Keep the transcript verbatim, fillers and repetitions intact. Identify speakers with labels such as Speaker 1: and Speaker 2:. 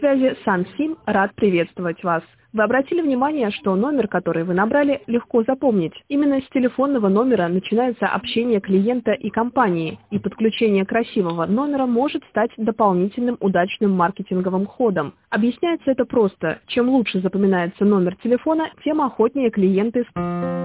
Speaker 1: связи SunSim, рад приветствовать вас. Вы обратили внимание, что номер, который вы набрали, легко запомнить. Именно с телефонного номера начинается общение клиента и компании, и подключение красивого номера может стать дополнительным удачным маркетинговым ходом. Объясняется это просто. Чем лучше запоминается номер телефона, тем охотнее клиенты